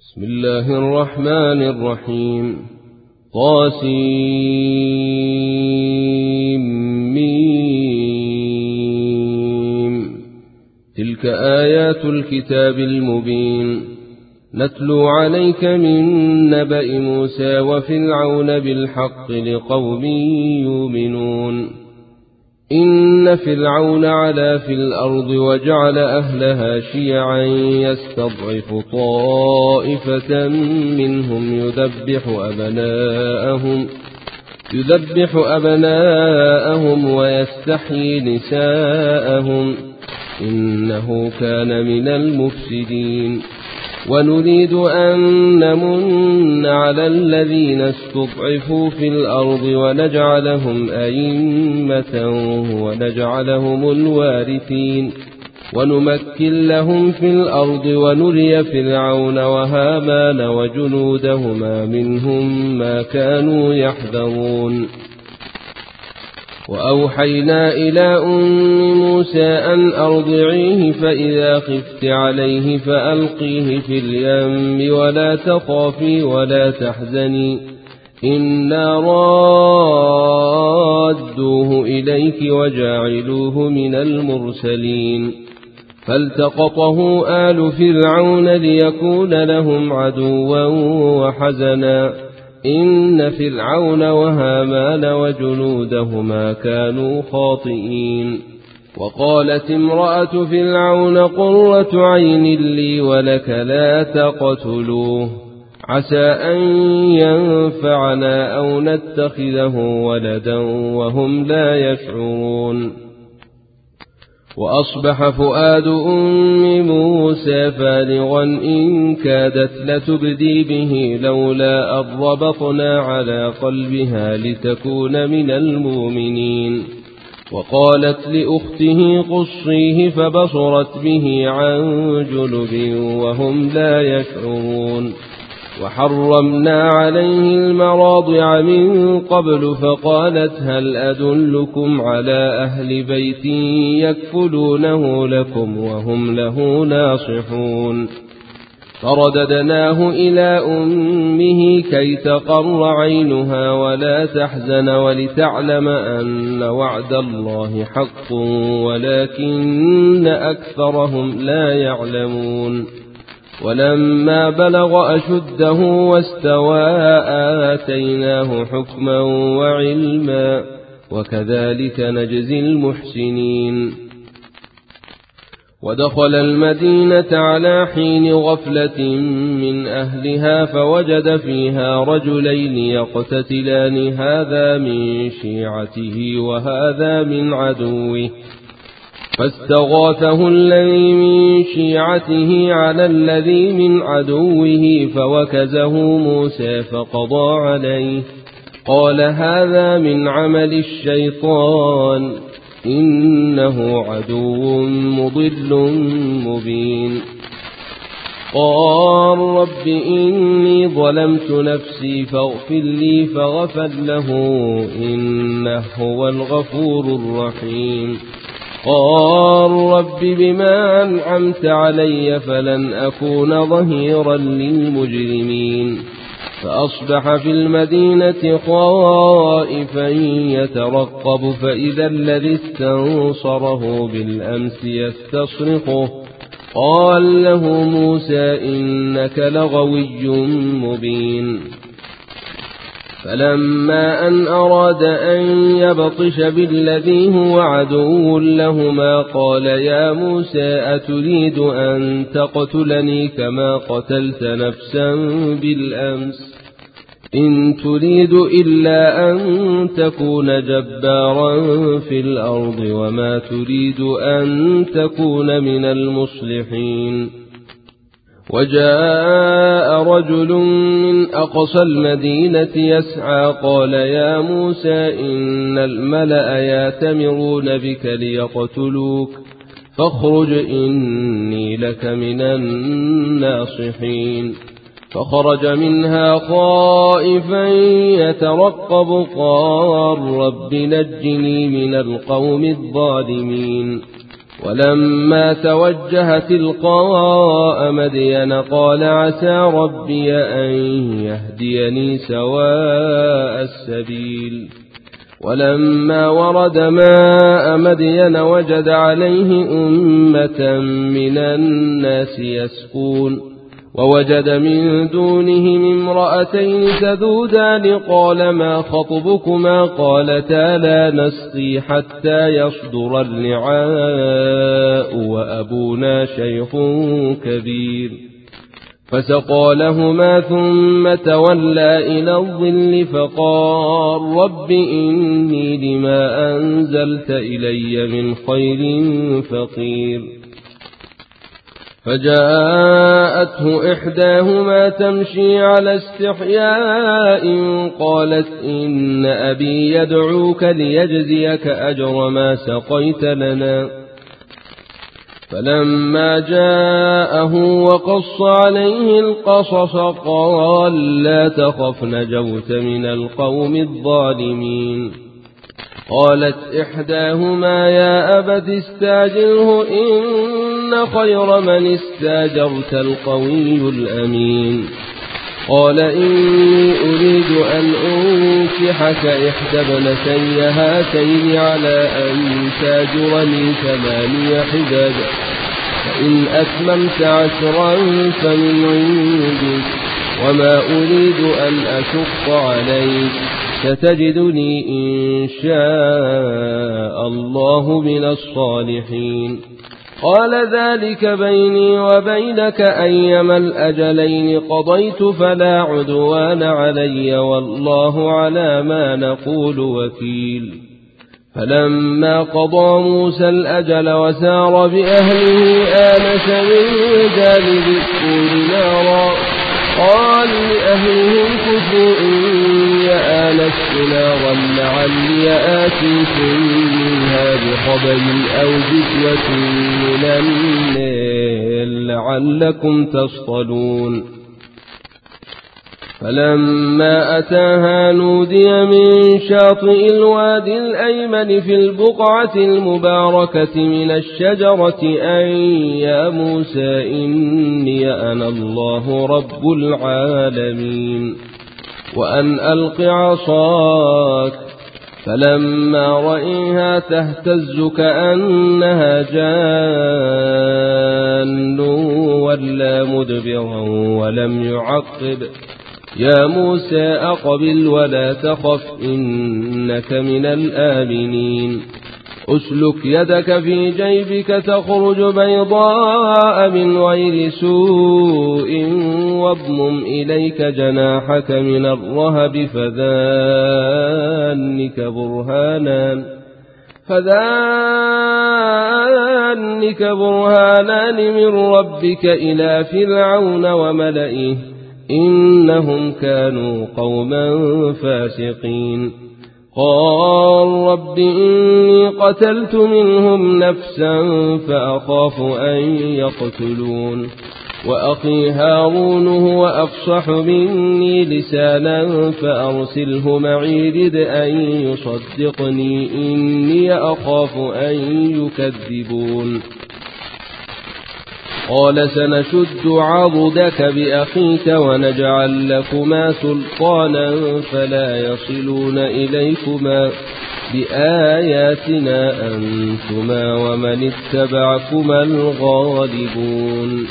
بسم الله الرحمن الرحيم. طاسيم. تلك آيات الكتاب المبين نتلو عليك من نبأ موسى وفرعون بالحق لقوم يؤمنون. إن فرعون علا في الأرض وجعل أهلها شيعا يستضعف طائفة منهم يذبح أبناءهم ويستحيي نساءهم إنه كان من المفسدين. ونريد أن نمن على الذين استضعفوا في الأرض ونجعلهم أئمة ونجعلهم الوارثين ونمكن لهم في الأرض ونري فرعون وهامان وجنودهما منهم ما كانوا يحذرون. وأوحينا إلى أم موسى أن أرضعيه فإذا خفت عليه فألقيه في اليم ولا تخافي ولا تحزني إنا رادوه إليك وجاعلوه من المرسلين. فالتقطه آل فرعون ليكون لهم عدوا وحزنا إن فرعون وهامان وجنودهما كانوا خاطئين. وقالت امرأة فرعون قرة عين لي ولك لا تقتلوه عسى أن ينفعنا أو نتخذه ولدا وهم لا يشعرون. وأصبح فؤاد أم موسى فارغا إن كادت لتبدي به لولا أن ربطنا على قلبها لتكون من المؤمنين. وقالت لأخته قصيه فبصرت به عن جنب وهم لا يشعرون. وحرمنا عليه المراضع من قبل فقالت هل أدلكم على أهل بيت يكفلونه لكم وهم له ناصحون. فرددناه إلى أمه كي تقر عينها ولا تحزن ولتعلم أن وعد الله حق ولكن أكثرهم لا يعلمون. ولما بلغ أشده واستوى آتيناه حكما وعلما وكذلك نجزي المحسنين. ودخل المدينة على حين غفلة من أهلها فوجد فيها رجلين يقتتلان هذا من شيعته وهذا من عدوه فاستغاثه الذي من شيعته على الذي من عدوه فوكزه موسى فقضى عليه قال هذا من عمل الشيطان إنه عدو مضل مبين. قال رب إني ظلمت نفسي فاغفر لي فغفر له إنه هو الغفور الرحيم. قال رب بما أنعمت علي فلن أكون ظهيرا للمجرمين. فأصبح في المدينة خائفا يترقب فإذا الذي استنصره بالأمس يستصرخه قال له موسى إنك لغوي مبين. فلما أن أراد أن يبطش بالذي هو عدو لهما قال يا موسى أتريد أن تقتلني كما قتلت نفسا بالأمس إن تريد إلا أن تكون جبارا في الأرض وما تريد أن تكون من المصلحين. وجاء رجل من أقصى المدينة يسعى قال يا موسى إن الملأ يأتمرون بك ليقتلوك فاخرج إني لك من الناصحين. فخرج منها خائفا يترقب قال رب نجني من القوم الظالمين. ولما توجه تلقاء مدين قال عسى ربي أن يهديني سواء السبيل. ولما ورد ماء مدين وجد عليه أمة من الناس يسقون، ووجد من دونهم امرأتين تذودان قال ما خطبكما قالتا لا نسقي حتى يصدر الرعاء وأبونا شيخ كبير. فسقى لهما ثم تولى إلى الظل فقال رب إني لما أنزلت إلي من خير فقير. فجاءته إحداهما تمشي على استحياء قالت إن أبي يدعوك ليجزيك أجر ما سقيت لنا. فلما جاءه وقص عليه القصص قال لا تخف نجوت من القوم الظالمين. قالت إحداهما يا أبت استاجره إن خير من استاجرت القوي الأمين. قال إني أريد أن أنكحك إحدى ابنتي هاتين على أن تاجرني 8 حجج فإن أتممت 10 فمن عندك وما أريد أن أشق عليك ستجدني إن شاء الله من الصالحين. قال ذلك بيني وبينك أيما الأجلين قضيت فلا عدوان علي والله على ما نقول وكيل. فلما قضى موسى الأجل وسار بأهله آنس من جانب الطور نارا قال لأهلهم كثوا إني آنست نارا لعلي آتيكم منها بخبر أو جذوة من النار لعلكم تصطلون. فلما أتاها نودي من شاطئ الوادي الأيمن في البقعة المباركة من الشجرة أن يا موسى إني أنا الله رب العالمين وأن ألق عصاك. فلما رأيها تهتز كأنها جان ولا مدبرا ولم يعقب يا موسى أقبل ولا تخف إنك من الآمنين. أسلك يدك في جيبك تخرج بيضاء من غير سوء واضمم إليك جناحك من الرهب فذانك برهانان من ربك إلى فرعون وملئه إنهم كانوا قوما فاسقين. قال رب إني قتلت منهم نفسا فأخاف أن يقتلون وأخي هارون هو أفصح مني لسانا فأرسله معي رد أن يصدقني إني أخاف أن يكذبون. قال سنشد عضدك بأخيك ونجعل لكما سلطانا فلا يصلون إليكما بآياتنا أنتما ومن اتبعكما الغالبون.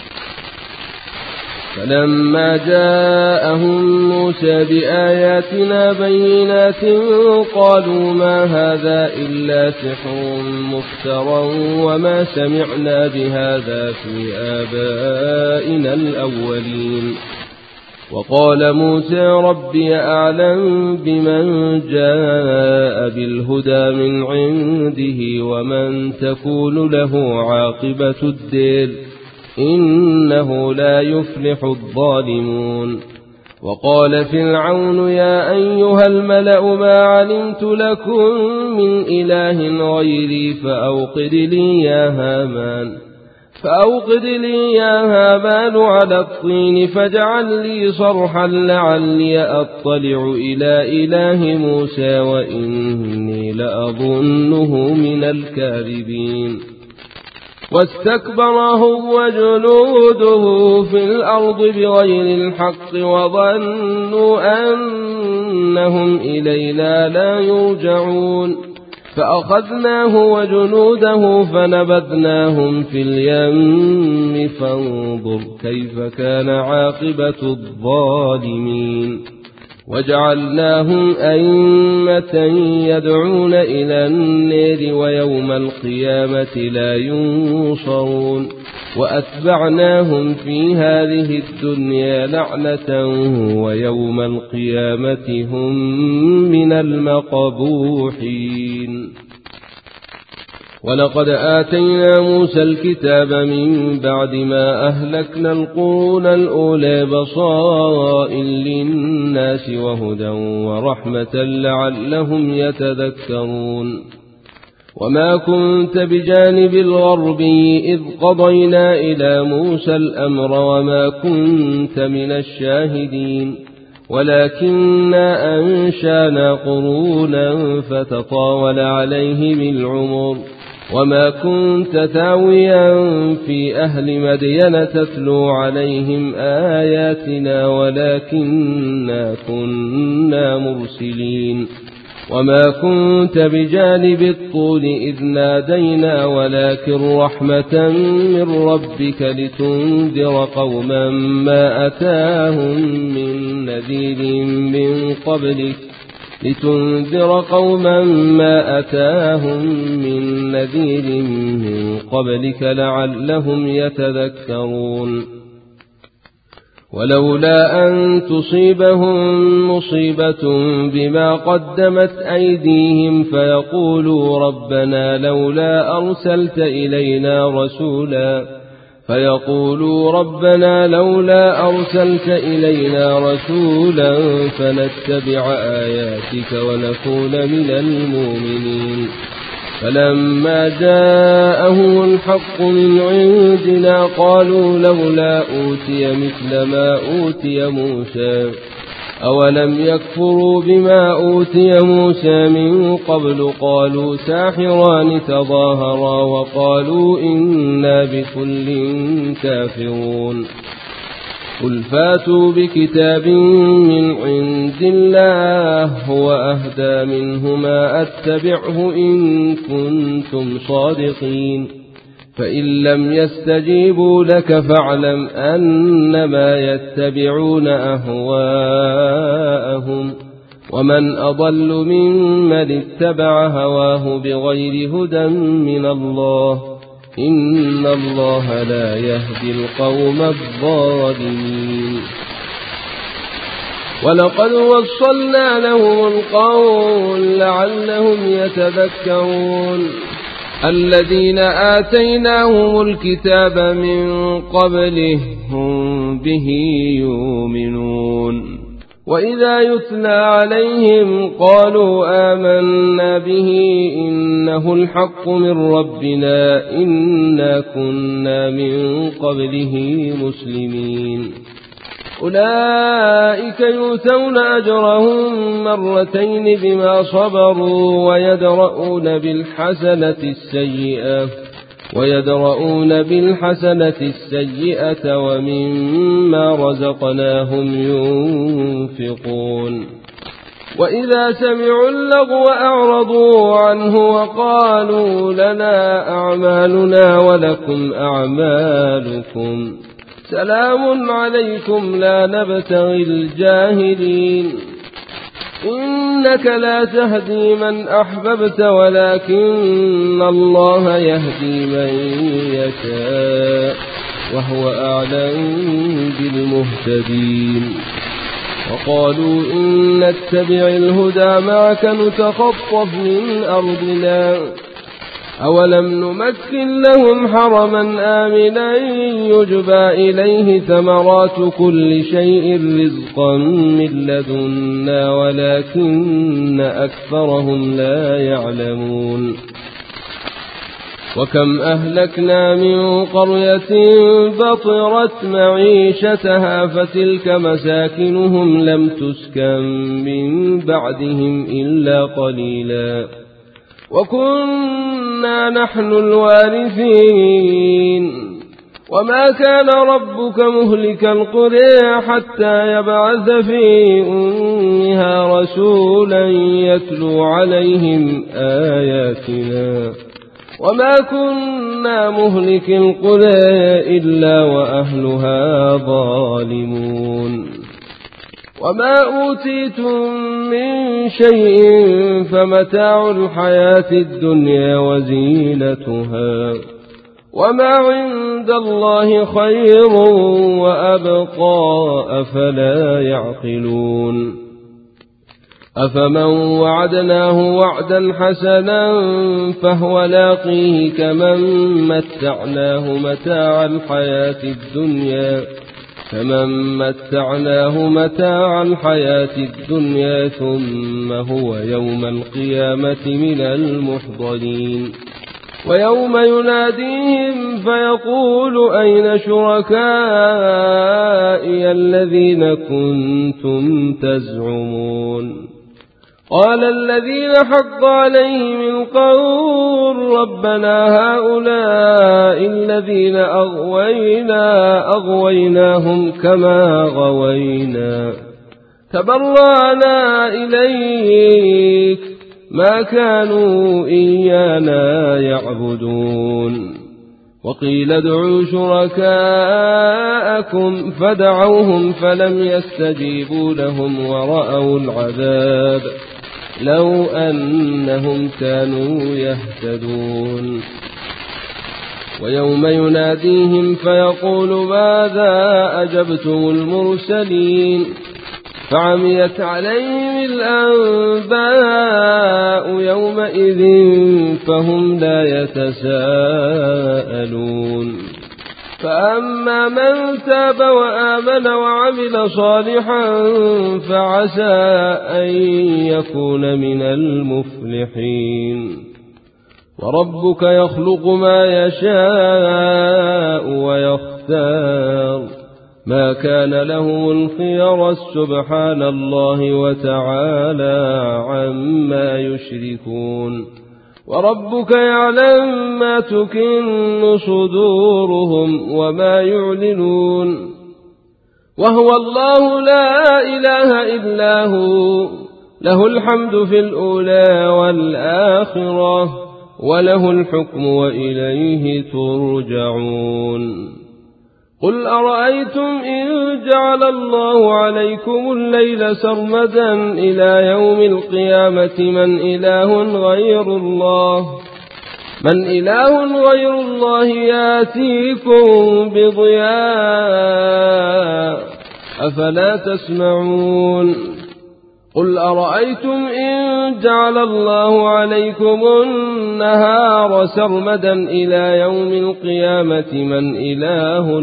فلما جاءهم موسى بآياتنا بينات قالوا ما هذا إلا سحر مفترى وما سمعنا بهذا في آبائنا الأولين. وقال موسى ربي أعلم بمن جاء بالهدى من عنده ومن تكون له عاقبة الدير إنه لا يفلح الظالمون. وقال فرعون يا أيها الملأ ما علمت لكم من إله غيري فأوقد لي يا هامان على الطين فاجعل لي صرحا لعلي أطلع إلى إله موسى وإني لأظنه من الكاذبين. واستكبر هو وجنوده في الأرض بغير الحق وظنوا أنهم إلينا لا يرجعون فأخذناه وجنوده فنبذناهم في اليم فانظر كيف كان عاقبة الظالمين وجعلناهم أئمة يدعون إلى النار ويوم القيامة لا ينصرون وأتبعناهم في هذه الدنيا لعنة ويوم القيامة هم من المقبوحين ولقد آتينا موسى الكتاب من بعد ما أهلكنا القرون الأولى بصائر للناس وهدى ورحمة لعلهم يتذكرون وما كنت بجانب الغربي إذ قضينا إلى موسى الأمر وما كنت من الشاهدين ولكننا أنشانا قرونا فتطاول عليهم العمر وما كنت ثاويا في أهل مدين تتلو عليهم آياتنا ولكننا كنا مرسلين وما كنت بجانب الطول إذ نادينا ولكن رحمة من ربك لتنذر قوما ما أتاهم من نذير من قبلك لعلهم يتذكرون ولولا أن تصيبهم مصيبة بما قدمت أيديهم فيقولوا ربنا لولا أرسلت إلينا رسولا فنتبع آياتك ونكون من المؤمنين فلما جاءهم الحق من عندنا قالوا لولا أوتي مثل ما أوتي موسى أولم يكفروا بما أوتي موسى من قبل قالوا ساحران تظاهرا وقالوا إنا بكل كافرون قل فاتوا بكتاب من عند الله هو أهدى منهما أتبعه إن كنتم صادقين فإن لم يستجيبوا لك فاعلم أنما يتبعون أهواءهم ومن أضل ممن اتبع هواه بغير هدى من الله إن الله لا يهدي القوم الظالمين ولقد وصلنا لهم القول لعلهم يتذكرون الذين آتيناهم الكتاب من قبله هم به يؤمنون وإذا يتلى عليهم قالوا آمنا به إنه الحق من ربنا إنا كنا من قبله مسلمين أولئك يؤتون أجرهم مرتين بما صبروا ويدرؤون بالحسنة السيئة ومما رزقناهم ينفقون وإذا سمعوا اللغو أعرضوا عنه وقالوا لنا أعمالنا ولكم أعمالكم سلام عليكم لا نبتغي الجاهلين إنك لا تهدي من أحببت ولكن الله يهدي من يشاء وهو أعلم بالمهتدين وقالوا إن نتبع الهدى معك نتخطف من أرضنا أولم نمكن لهم حرما آمنا يجبى إليه ثمرات كل شيء رزقا من لدنا ولكن أكثرهم لا يعلمون وكم أهلكنا من قرية بطرت معيشتها فتلك مساكنهم لم تسكن من بعدهم إلا قليلا وكنا نحن الوارثين وما كان ربك مهلك القرى حتى يبعث في أمها رسولا يتلو عليهم آياتنا وما كنا مهلك القرى إلا وأهلها ظالمون وما أوتيتم من شيء فمتاع الحياة الدنيا وزينتها وما عند الله خير وأبقى أفلا يعقلون أفمن وعدناه وعدا حسنا فهو لاقيه كمن متعناه متاع الحياة الدنيا ثم هو يوم القيامة من المحضرين ويوم يناديهم فيقول أين شركائي الذين كنتم تزعمون قال الذين حق عليهم القول ربنا هؤلاء الذين أغويناهم كما غوينا تبرأنا إليك ما كانوا إيانا يعبدون وقيل ادعوا شركاءكم فدعوهم فلم يستجيبوا لهم ورأوا العذاب لو أنهم كانوا يهتدون ويوم يناديهم فيقول ماذا أجبتم المرسلين فعميت عليهم الأنباء يومئذ فهم لا يتساءلون فأما من تاب وآمن وعمل صالحا فعسى أن يكون من المفلحين وربك يخلق ما يشاء ويختار ما كان لهم الخيار سبحان الله وتعالى عما يشركون وربك يعلم ما تكن صدورهم وما يعلنون وهو الله لا إله إلا هو له الحمد في الأولى والآخرة وله الحكم وإليه ترجعون قل أرأيتم إن جعل الله عليكم الليل سرمدا إلى يوم القيامة من إله غير الله ياتيكم بضياء أفلا تسمعون قل أرأيتم إن جعل الله عليكم النهار سرمدا إلى يوم القيامة من إله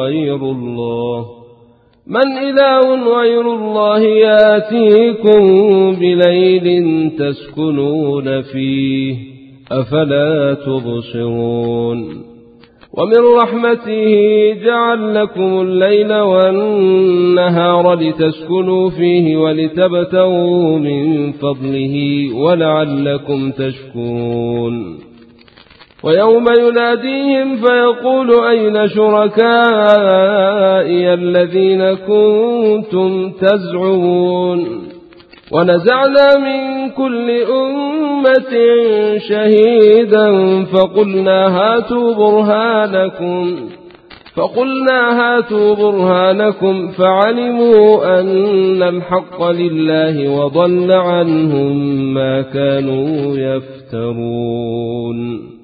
غير الله ياتيكم بليل تسكنون فيه أفلا تبصرون ومن رحمته جعل لكم الليل والنهار لتسكنوا فيه ولتبتغوا من فضله ولعلكم تشكرون ويوم يناديهم فيقول أين شركائي الذين كنتم تزعمون ونزعنا من كل أمة شهيدا فقلنا هاتوا برهانكم فعلموا أن الحق لله وضل عنهم ما كانوا يفترون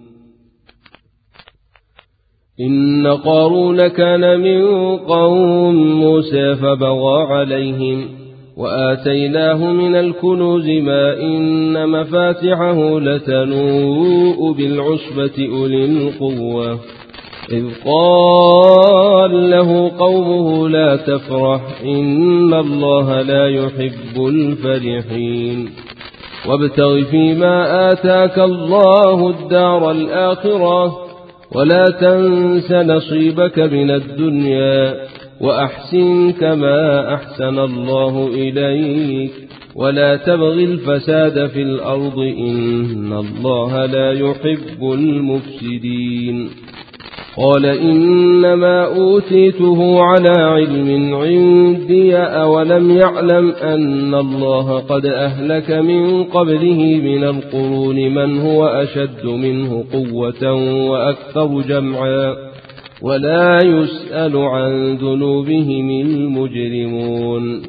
إن قارون كان من قوم موسى فبغى عليهم وآتيناه من الكنوز ما إن مفاتحه لتنوء بالعصبة أولي القوة إذ قال له قومه لا تفرح إن الله لا يحب الفرحين وابتغ فيما آتاك الله الدار الآخرة ولا تنس نصيبك من الدنيا وأحسن كما أحسن الله إليك ولا تبغ الفساد في الأرض إن الله لا يحب المفسدين. قال إنما أوتيته على علم عندي أولم يعلم أن الله قد أهلك من قبله من القرون من هو أشد منه قوة وأكثر جمعا ولا يسأل عن ذنوبهم المجرمون.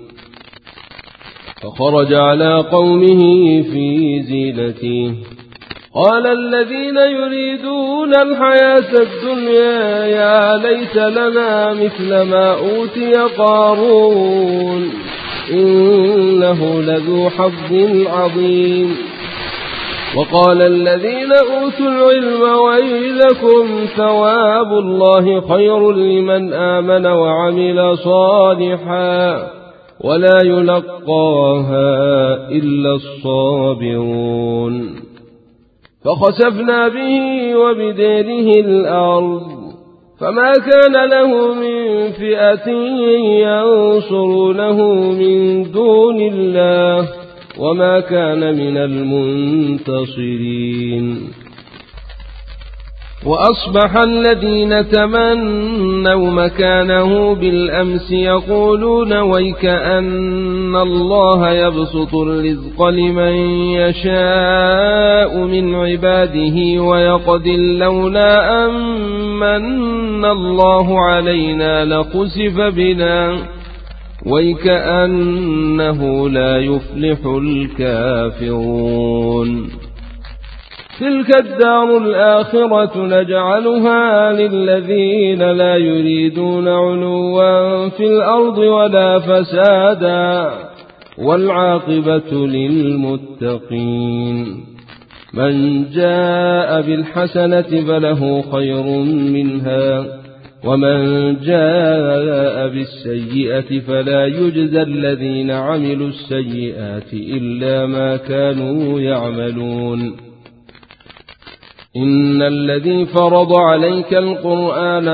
فخرج على قومه في زينته قال الذين يريدون الحياة الدنيا يا ليت لنا مثل ما أوتي قارون إنه لذو حظ عظيم. وقال الذين أوتوا العلم ويلكم ثواب الله خير لمن آمن وعمل صالحا ولا يلقاها إلا الصابرون. فخسفنا به وبداره الأرض فما كان له من فئة ينصرونه من دون الله وما كان من المنتصرين. وأصبح الذين تمنوا مكانه بالأمس يقولون ويك أن الله يبسط الرزق لمن يشاء من عباده ويقدر لولا أمن الله علينا لخسف بنا ويك أنه لا يفلح الكافرون. تلك الدار الآخرة نجعلها للذين لا يريدون علوا في الأرض ولا فسادا والعاقبة للمتقين. من جاء بالحسنة فله خير منها ومن جاء بالسيئة فلا يجزى الذين عملوا السيئات إلا ما كانوا يعملون. إن الذي فرض عليك القرآن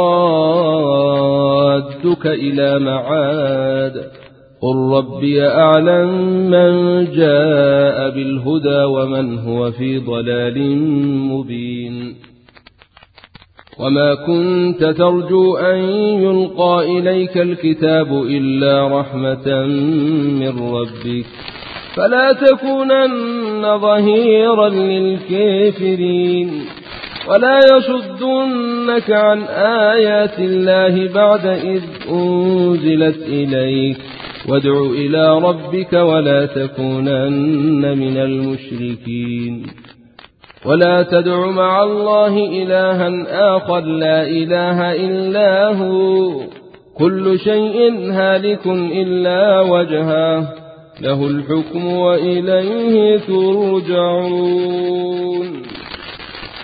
لرادك إلى معاد قل ربي أعلم من جاء بالهدى ومن هو في ضلال مبين. وما كنت ترجو أن يلقى إليك الكتاب إلا رحمة من ربك فلا تكونن ظهيرا للكافرين ولا يصدنك عن آيات الله بعد إذ أنزلت إليك وادع إلى ربك ولا تكونن من المشركين. ولا تدع مع الله إلها آخر لا إله إلا هو كل شيء هالك إلا وجهه له الحكم وإليه ترجعون.